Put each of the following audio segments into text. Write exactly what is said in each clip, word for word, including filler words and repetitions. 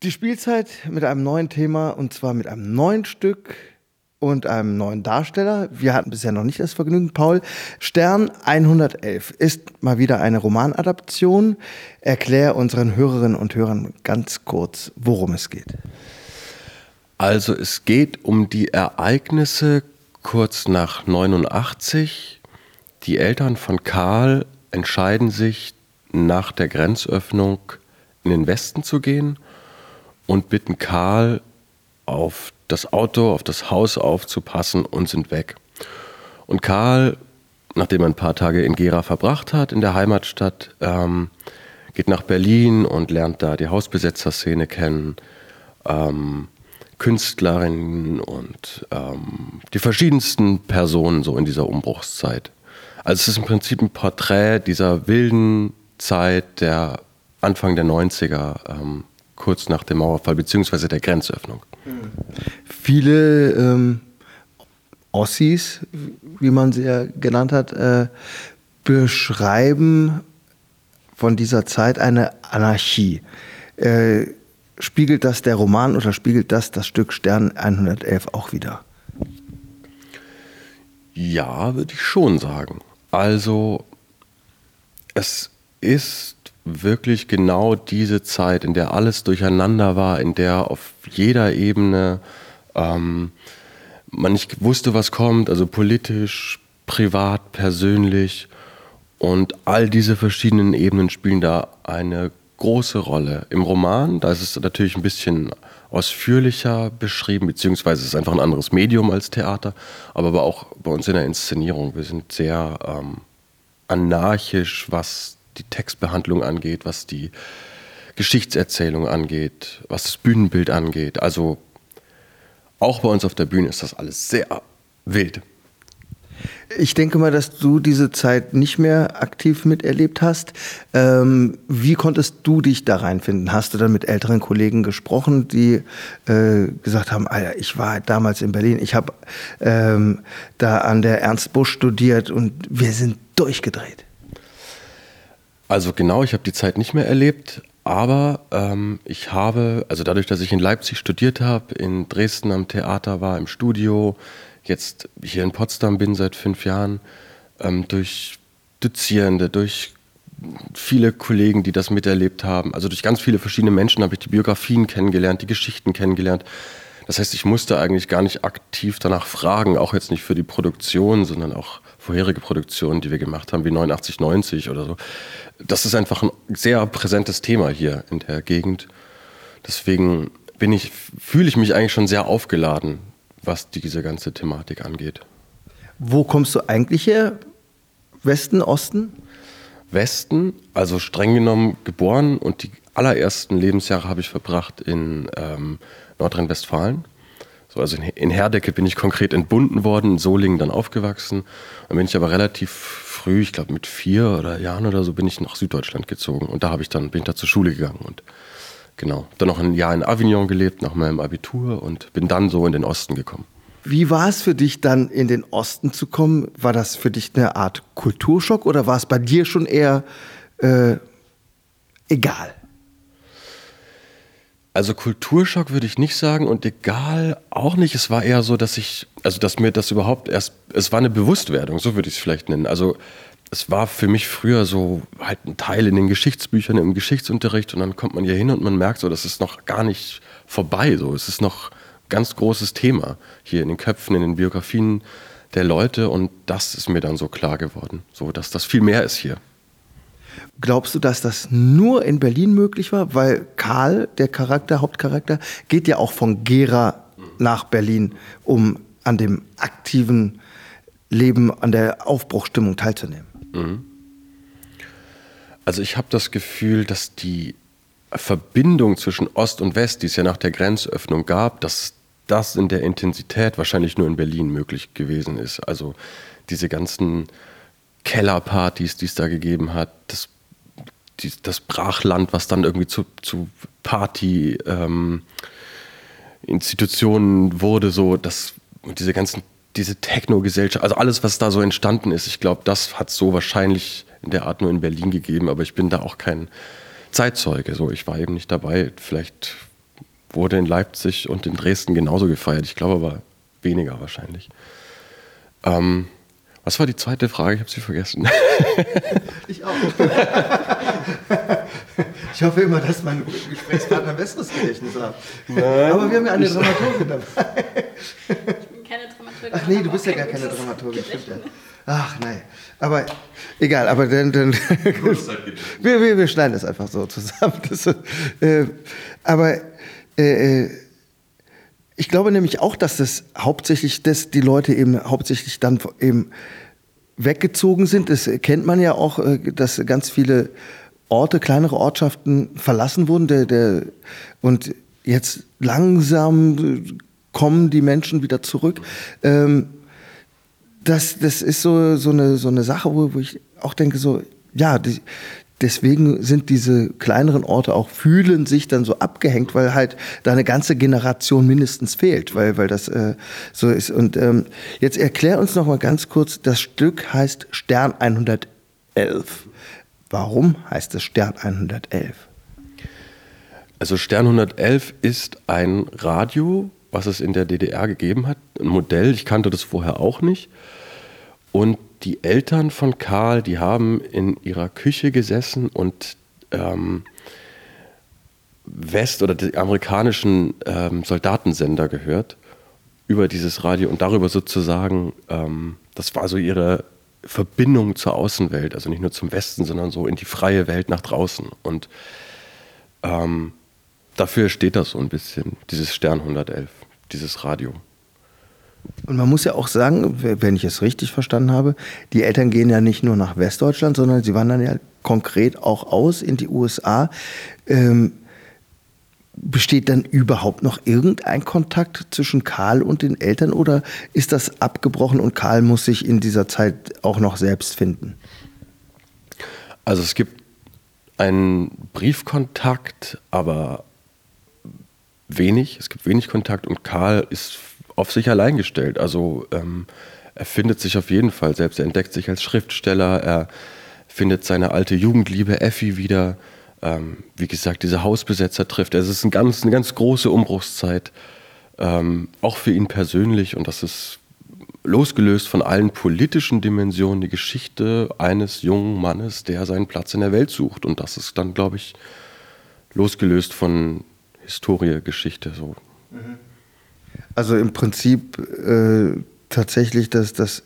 Die Spielzeit mit einem neuen Thema und zwar mit einem neuen Stück und einem neuen Darsteller. Wir hatten bisher noch nicht das Vergnügen. Paul, Stern hundertelf ist mal wieder eine Romanadaption. Erklär unseren Hörerinnen und Hörern ganz kurz, worum es geht. Also es geht um die Ereignisse kurz nach neunundachtzig. Die Eltern von Karl entscheiden sich, nach der Grenzöffnung in den Westen zu gehen und bitten Karl, auf das Auto, auf das Haus aufzupassen und sind weg. Und Karl, nachdem er ein paar Tage in Gera verbracht hat, in der Heimatstadt, ähm, geht nach Berlin und lernt da die Hausbesetzerszene kennen, ähm, Künstlerinnen und ähm, die verschiedensten Personen so in dieser Umbruchszeit. Also es ist im Prinzip ein Porträt dieser wilden Zeit der Anfang der neunziger, ähm, kurz nach dem Mauerfall beziehungsweise der Grenzöffnung. Viele ähm, Ossis, wie man sie ja genannt hat, äh, beschreiben von dieser Zeit eine Anarchie. Äh, spiegelt das der Roman oder spiegelt das das Stück Stern hundertelf auch wieder? Ja, würde ich schon sagen. Also es ist wirklich genau diese Zeit, in der alles durcheinander war, in der auf jeder Ebene ähm, man nicht wusste, was kommt, also politisch, privat, persönlich, und all diese verschiedenen Ebenen spielen da eine große Rolle. Im Roman, da ist es natürlich ein bisschen ausführlicher beschrieben, beziehungsweise es ist einfach ein anderes Medium als Theater, aber, aber auch bei uns in der Inszenierung. Wir sind sehr ähm, anarchisch, was die Textbehandlung angeht, was die Geschichtserzählung angeht, was das Bühnenbild angeht. Also auch bei uns auf der Bühne ist das alles sehr wild. Ich denke mal, dass du diese Zeit nicht mehr aktiv miterlebt hast. Ähm, wie konntest du dich da reinfinden? Hast du dann mit älteren Kollegen gesprochen, die äh, gesagt haben, Alter, ich war damals in Berlin, ich habe ähm, da an der Ernst Busch studiert und wir sind durchgedreht? Also genau, ich habe die Zeit nicht mehr erlebt, aber ähm, ich habe, also dadurch, dass ich in Leipzig studiert habe, in Dresden am Theater war, im Studio, jetzt hier in Potsdam bin seit fünf Jahren, ähm, durch Dozierende, durch viele Kollegen, die das miterlebt haben, also durch ganz viele verschiedene Menschen habe ich die Biografien kennengelernt, die Geschichten kennengelernt. Das heißt, ich musste eigentlich gar nicht aktiv danach fragen, auch jetzt nicht für die Produktion, sondern auch vorherige Produktionen, die wir gemacht haben, wie neunundachtzig neunzig oder so. Das ist einfach ein sehr präsentes Thema hier in der Gegend. Deswegen bin ich, fühle ich mich eigentlich schon sehr aufgeladen, was diese ganze Thematik angeht. Wo kommst du eigentlich her? Westen, Osten? Westen, also streng genommen geboren, und die allerersten Lebensjahre habe ich verbracht in ähm, Nordrhein-Westfalen. So, also in, in Herdecke bin ich konkret entbunden worden, in Solingen dann aufgewachsen. Dann bin ich aber relativ früh, ich glaube mit vier oder Jahren oder so, bin ich nach Süddeutschland gezogen. Und da habe ich dann, bin ich da zur Schule gegangen und genau, dann noch ein Jahr in Avignon gelebt nach meinem Abitur und bin dann so in den Osten gekommen. Wie war es für dich dann in den Osten zu kommen? War das für dich eine Art Kulturschock oder war es bei dir schon eher äh, egal? Also Kulturschock würde ich nicht sagen und egal auch nicht. Es war eher so, dass ich, also dass mir das überhaupt erst, es war eine Bewusstwerdung, so würde ich es vielleicht nennen. Also es war für mich früher so halt ein Teil in den Geschichtsbüchern, im Geschichtsunterricht, und dann kommt man hier hin und man merkt so, das ist noch gar nicht vorbei. So, es ist noch ein ganz großes Thema hier in den Köpfen, in den Biografien der Leute, und das ist mir dann so klar geworden, so dass das viel mehr ist hier. Glaubst du, dass das nur in Berlin möglich war? Weil Karl, der Charakter, Hauptcharakter, geht ja auch von Gera nach Berlin, um an dem aktiven Leben, an der Aufbruchsstimmung teilzunehmen. Mhm. Also ich habe das Gefühl, dass die Verbindung zwischen Ost und West, die es ja nach der Grenzöffnung gab, dass das in der Intensität wahrscheinlich nur in Berlin möglich gewesen ist. Also diese ganzen Kellerpartys, die es da gegeben hat, das, die, das Brachland, was dann irgendwie zu, zu Party-Institutionen ähm, wurde, so, das, und diese ganzen, diese Techno-Gesellschaft, also alles, was da so entstanden ist, ich glaube, das hat so wahrscheinlich in der Art nur in Berlin gegeben, aber ich bin da auch kein Zeitzeuge, so, ich war eben nicht dabei, vielleicht wurde in Leipzig und in Dresden genauso gefeiert. Ich glaube aber weniger wahrscheinlich. Ähm, was war die zweite Frage? Ich habe sie vergessen. Ich auch. Ich hoffe immer, dass mein Gesprächspartner ein besseres Gedächtnis hat. Nein, aber wir haben ja eine Dramaturgin dabei. Ich bin keine Dramaturgin. Ach nee, du bist ja gar keine Dramaturgin. Stimmt ja. Ach nein. Aber egal, aber dann. dann wir, wir, wir schneiden das einfach so zusammen. Das, äh, aber äh, ich glaube nämlich auch, dass das hauptsächlich, dass die Leute eben hauptsächlich dann eben weggezogen sind. Das kennt man ja auch, dass ganz viele Orte, kleinere Ortschaften verlassen wurden. Der, der, und jetzt langsam kommen die Menschen wieder zurück. Ähm, das, das ist so, so, eine, so eine Sache, wo, wo ich auch denke, so, ja, die, deswegen sind diese kleineren Orte auch, fühlen sich dann so abgehängt, weil halt da eine ganze Generation mindestens fehlt, weil, weil das äh, so ist. Und ähm, jetzt erklär uns noch mal ganz kurz, das Stück heißt Stern hundertelf. Warum heißt es Stern hundertelf? Also Stern hundertelf ist ein Radio, was es in der D D R gegeben hat, ein Modell, ich kannte das vorher auch nicht. Und die Eltern von Karl, die haben in ihrer Küche gesessen und ähm, West- oder die amerikanischen ähm, Soldatensender gehört über dieses Radio und darüber sozusagen, ähm, das war so ihre Verbindung zur Außenwelt, also nicht nur zum Westen, sondern so in die freie Welt nach draußen. Und ähm, dafür steht das so ein bisschen, dieses Stern hundertelf, dieses Radio. Und man muss ja auch sagen, wenn ich es richtig verstanden habe, die Eltern gehen ja nicht nur nach Westdeutschland, sondern sie wandern ja konkret auch aus in die U S A. Ähm, besteht dann überhaupt noch irgendein Kontakt zwischen Karl und den Eltern oder ist das abgebrochen und Karl muss sich in dieser Zeit auch noch selbst finden? Also es gibt einen Briefkontakt, aber wenig. Es gibt wenig Kontakt und Karl ist auf sich allein gestellt. Also ähm, er findet sich auf jeden Fall selbst. Er entdeckt sich als Schriftsteller. Er findet seine alte Jugendliebe Effi wieder. Ähm, wie gesagt, diese Hausbesetzer trifft. Es ist ein ganz, eine ganz große Umbruchszeit, ähm, auch für ihn persönlich. Und das ist losgelöst von allen politischen Dimensionen die Geschichte eines jungen Mannes, der seinen Platz in der Welt sucht. Und das ist dann, glaube ich, losgelöst von Historie, Geschichte. So. Also im Prinzip äh, tatsächlich, dass das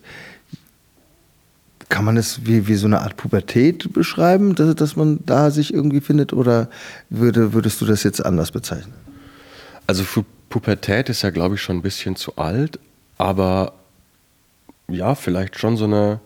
kann man es wie, wie so eine Art Pubertät beschreiben, dass, dass man da sich irgendwie findet oder würde, würdest du das jetzt anders bezeichnen? Also für Pubertät ist ja, glaube ich, schon ein bisschen zu alt, aber ja, vielleicht schon so eine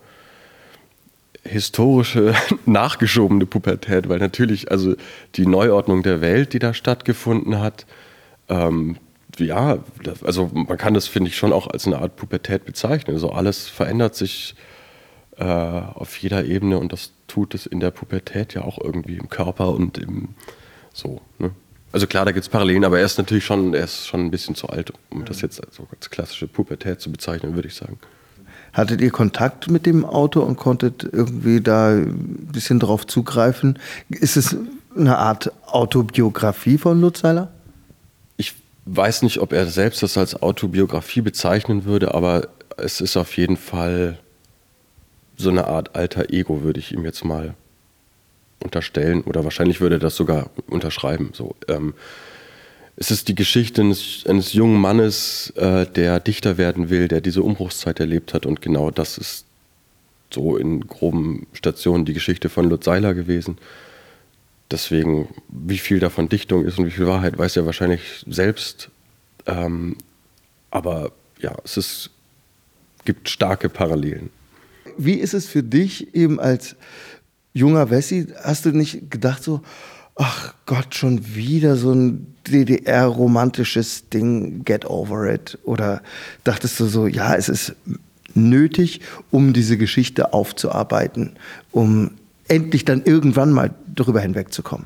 historische, nachgeschobene Pubertät, weil natürlich, also die Neuordnung der Welt, die da stattgefunden hat, ähm, ja, also man kann das, finde ich, schon auch als eine Art Pubertät bezeichnen. Also alles verändert sich äh, auf jeder Ebene und das tut es in der Pubertät ja auch irgendwie im Körper und im so. Ne? Also klar, da gibt es Parallelen, aber er ist natürlich schon, er ist schon ein bisschen zu alt, um das jetzt als, als klassische Pubertät zu bezeichnen, würde ich sagen. Hattet ihr Kontakt mit dem Autor und konntet irgendwie da ein bisschen drauf zugreifen? Ist es eine Art Autobiografie von Lutz Seiler? Ich weiß nicht, ob er selbst das als Autobiografie bezeichnen würde, aber es ist auf jeden Fall so eine Art alter Ego, würde ich ihm jetzt mal unterstellen. Oder wahrscheinlich würde er das sogar unterschreiben. So, ähm, es ist die Geschichte eines, eines jungen Mannes, äh, der Dichter werden will, der diese Umbruchszeit erlebt hat. Und genau das ist so in groben Stationen die Geschichte von Lutz Seiler gewesen. Deswegen, wie viel davon Dichtung ist und wie viel Wahrheit, weiß er wahrscheinlich selbst. Ähm, aber ja, es ist, gibt starke Parallelen. Wie ist es für dich eben als junger Wessi? Hast du nicht gedacht so, ach Gott, schon wieder so ein D D R-romantisches Ding, get over it? Oder dachtest du so, ja, es ist nötig, um diese Geschichte aufzuarbeiten, um endlich dann irgendwann mal darüber hinwegzukommen?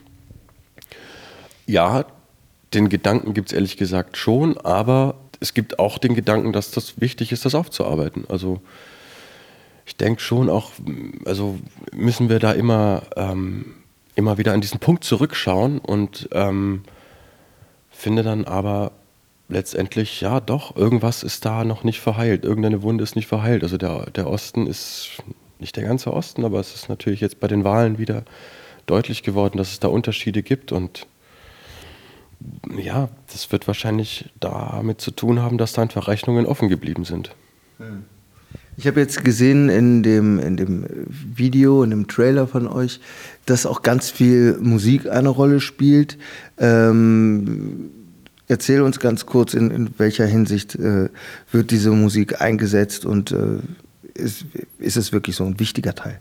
Ja, den Gedanken gibt es ehrlich gesagt schon, aber es gibt auch den Gedanken, dass das wichtig ist, das aufzuarbeiten. Also ich denke schon auch, also müssen wir da immer, ähm, immer wieder an diesen Punkt zurückschauen und ähm, finde dann aber letztendlich, ja doch, irgendwas ist da noch nicht verheilt, irgendeine Wunde ist nicht verheilt. Also der, der Osten ist nicht der ganze Osten, aber es ist natürlich jetzt bei den Wahlen wieder deutlich geworden, dass es da Unterschiede gibt und ja, das wird wahrscheinlich damit zu tun haben, dass da einfach Rechnungen offen geblieben sind. Ich habe jetzt gesehen in dem, in dem Video, in dem Trailer von euch, dass auch ganz viel Musik eine Rolle spielt. Ähm, erzähl uns ganz kurz, in, in welcher Hinsicht äh, wird diese Musik eingesetzt und äh, ist, ist es wirklich so ein wichtiger Teil?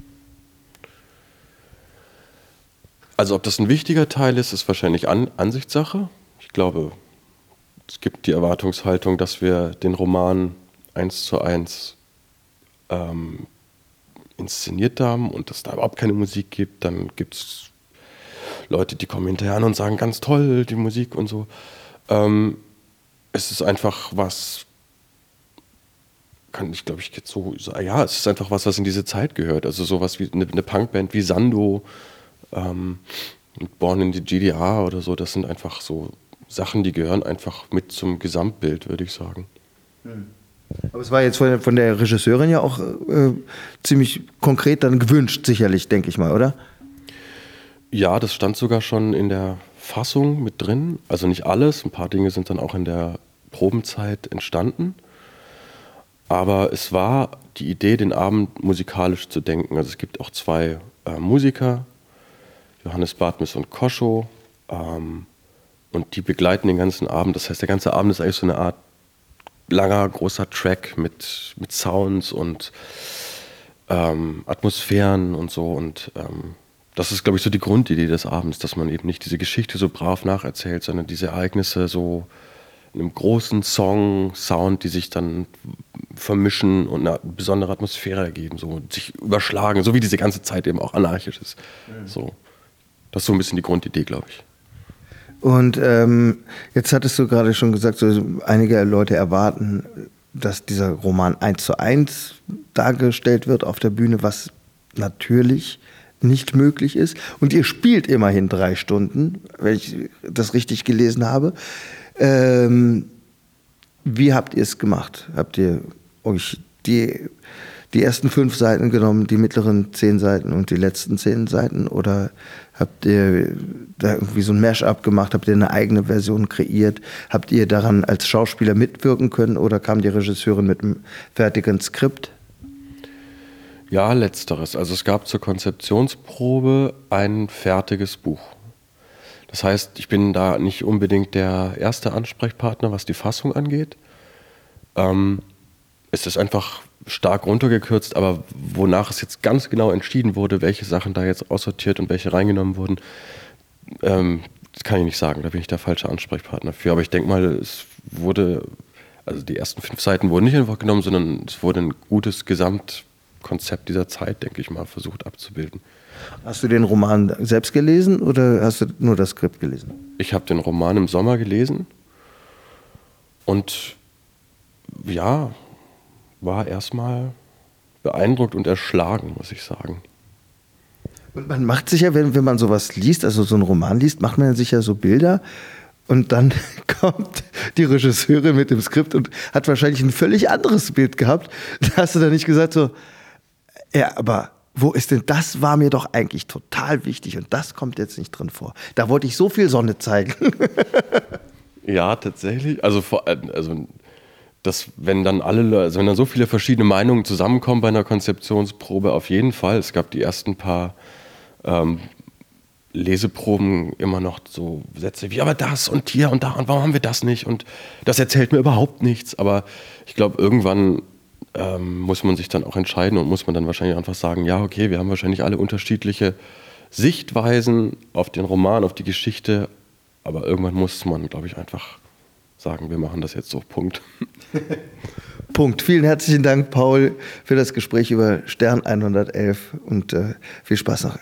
Also ob das ein wichtiger Teil ist, ist wahrscheinlich An- Ansichtssache. Ich glaube, es gibt die Erwartungshaltung, dass wir den Roman eins zu eins ähm, inszeniert haben und dass da überhaupt keine Musik gibt. Dann gibt es Leute, die kommen hinterher an und sagen, ganz toll, die Musik und so. Ähm, es ist einfach was, kann ich glaube ich jetzt so sagen, ja, es ist einfach was, was in diese Zeit gehört. Also sowas wie eine, eine Punkband wie Sando, ähm, Born in the G D R oder so, das sind einfach so Sachen, die gehören einfach mit zum Gesamtbild, würde ich sagen. Hm. Aber es war jetzt von, von der Regisseurin ja auch äh, ziemlich konkret dann gewünscht, sicherlich, denke ich mal, oder? Ja, das stand sogar schon in der Fassung mit drin. Also nicht alles, ein paar Dinge sind dann auch in der Probenzeit entstanden. Aber es war die Idee, den Abend musikalisch zu denken. Also es gibt auch zwei äh, Musiker, Johannes Bartmes und Koscho, ähm, und die begleiten den ganzen Abend. Das heißt, der ganze Abend ist eigentlich so eine Art langer, großer Track mit, mit Sounds und ähm, Atmosphären und so. Und ähm, das ist, glaube ich, so die Grundidee des Abends, dass man eben nicht diese Geschichte so brav nacherzählt, sondern diese Ereignisse so in einem großen Song, Sound, die sich dann vermischen und eine besondere Atmosphäre ergeben, so und sich überschlagen, so wie diese ganze Zeit eben auch anarchisch ist. Mhm. So. Das ist so ein bisschen die Grundidee, glaube ich. Und ähm, jetzt hattest du gerade schon gesagt, so einige Leute erwarten, dass dieser Roman eins zu eins dargestellt wird auf der Bühne, was natürlich nicht möglich ist. Und ihr spielt immerhin drei Stunden, wenn ich das richtig gelesen habe. Ähm, wie habt ihr es gemacht? Habt ihr euch die, die ersten fünf Seiten genommen, die mittleren zehn Seiten und die letzten zehn Seiten? Oder habt ihr da irgendwie so ein Mash-up gemacht? Habt ihr eine eigene Version kreiert? Habt ihr daran als Schauspieler mitwirken können? Oder kam die Regisseurin mit einem fertigen Skript? Ja, letzteres. Also es gab zur Konzeptionsprobe ein fertiges Buch. Das heißt, ich bin da nicht unbedingt der erste Ansprechpartner, was die Fassung angeht. Ähm, es ist einfach stark runtergekürzt, aber wonach es jetzt ganz genau entschieden wurde, welche Sachen da jetzt aussortiert und welche reingenommen wurden, ähm, das kann ich nicht sagen, da bin ich der falsche Ansprechpartner für. Aber ich denke mal, es wurde, also die ersten fünf Seiten wurden nicht einfach genommen, sondern es wurde ein gutes Gesamtkonzept dieser Zeit, denke ich mal, versucht abzubilden. Hast du den Roman selbst gelesen oder hast du nur das Skript gelesen? Ich habe den Roman im Sommer gelesen und ja, war erstmal beeindruckt und erschlagen, muss ich sagen. Und man macht sich ja, wenn, wenn man sowas liest, also so einen Roman liest, macht man sich ja so Bilder und dann kommt die Regisseurin mit dem Skript und hat wahrscheinlich ein völlig anderes Bild gehabt. Da hast du dann nicht gesagt so, ja, aber wo ist denn, das war mir doch eigentlich total wichtig und das kommt jetzt nicht drin vor. Da wollte ich so viel Sonne zeigen. Ja, tatsächlich. Also, vor, also dass wenn dann alle, also wenn dann so viele verschiedene Meinungen zusammenkommen bei einer Konzeptionsprobe, auf jeden Fall. Es gab die ersten paar ähm, Leseproben immer noch so Sätze wie, aber das und hier und da und warum haben wir das nicht und das erzählt mir überhaupt nichts. Aber ich glaube, irgendwann ähm, muss man sich dann auch entscheiden und muss man dann wahrscheinlich einfach sagen, ja, okay, wir haben wahrscheinlich alle unterschiedliche Sichtweisen auf den Roman, auf die Geschichte, aber irgendwann muss man, glaube ich, einfach sagen, wir machen das jetzt so, Punkt. Punkt. Vielen herzlichen Dank, Paul, für das Gespräch über Stern hundertelf und äh, viel Spaß noch